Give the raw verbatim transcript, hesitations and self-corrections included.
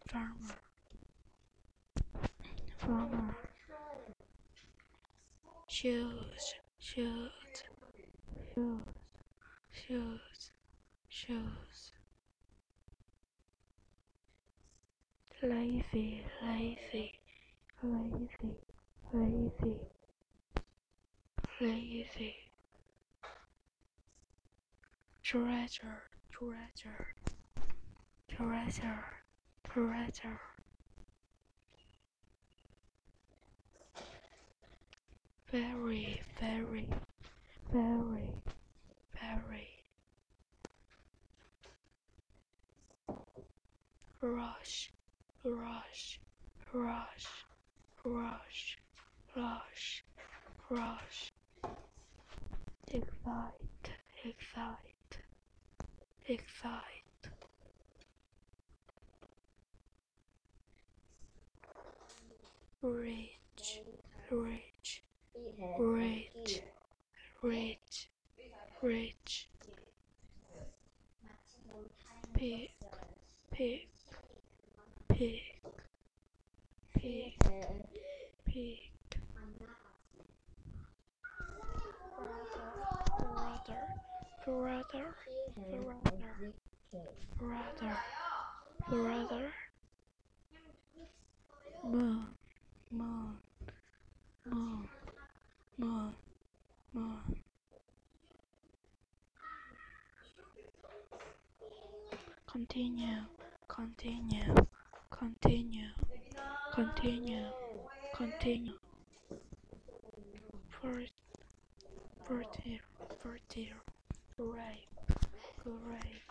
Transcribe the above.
farmer, farmer, shoes, shoes, shoes, shoes, shoes, lazy, lazy, lazy, lazy, lazy, treasure, treasure, treasure, treasure, very, very, very, very, rush, rush, rush, rush, rush, rush, excite, excite, excite, rich, rich, rich, rich, rich, pig, pig, pig, pig, pig, brother, brother, brother, brother, brother, moon, moon, moon, moon, moon. Continue, continue, continue, continue, continue. First, forty, forty, great, great,